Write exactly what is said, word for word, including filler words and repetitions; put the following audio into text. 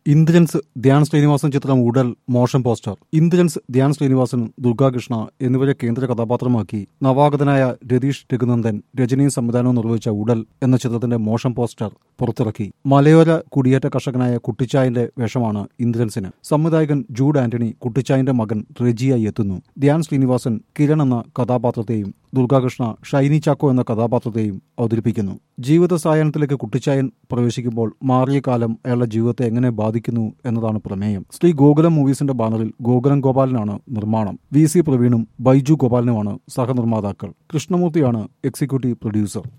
ഇന്ദ്രൻസ് ധ്യാൻ ശ്രീനിവാസൻ ചിത്രം Udal motion poster. Indrans Dhyan Sreenivasan, Durga Krishna എന്നിവരെ കേന്ദ്ര കഥാപാത്രമാക്കി നവാഗതനായ രതീഷ് രഘുനന്ദൻ രചനയും സംവിധാനവും നിർവഹിച്ച ഉടൽ എന്ന ചിത്രത്തിന്റെ മോഷൻ പോസ്റ്റർ പുറത്തിറക്കി. മലയോര കുടിയേറ്റ കർഷകനായ കുട്ടിച്ചായന്റെ വേഷമാണ് ഇന്ദ്രൻസിന്. സംവിധായകൻ ജൂഡ് ആന്റണി കുട്ടിച്ചായന്റെ മകൻ റെജിയായി എത്തുന്നു. ധ്യാൻ ശ്രീനിവാസൻ കിരൺ എന്ന കഥാപാത്രത്തെയും ദുർഗാകൃഷ്ണ ഷൈനി ചാക്കോ എന്ന കഥാപാത്രത്തെയും അവതരിപ്പിക്കുന്നു. ജീവിത സായാഹ്നത്തിലേക്ക് കുട്ടിച്ചായൻ പ്രവേശിക്കുമ്പോൾ മാറിയ കാലം അയാളുടെ ജീവിതത്തെ എങ്ങനെ ബാധിക്കുന്നു എന്നതാണ് പ്രമേയം. ശ്രീ ഗോകുലം മൂവീസിന്റെ ബാനറിൽ ഗോകുലം ഗോപാലനാണ് നിർമ്മാണം. വി സി പ്രവീണും ബൈജു ഗോപാലനുമാണ് സഹനിർമ്മാതാക്കൾ. കൃഷ്ണമൂർത്തിയാണ് എക്സിക്യൂട്ടീവ് പ്രൊഡ്യൂസർ.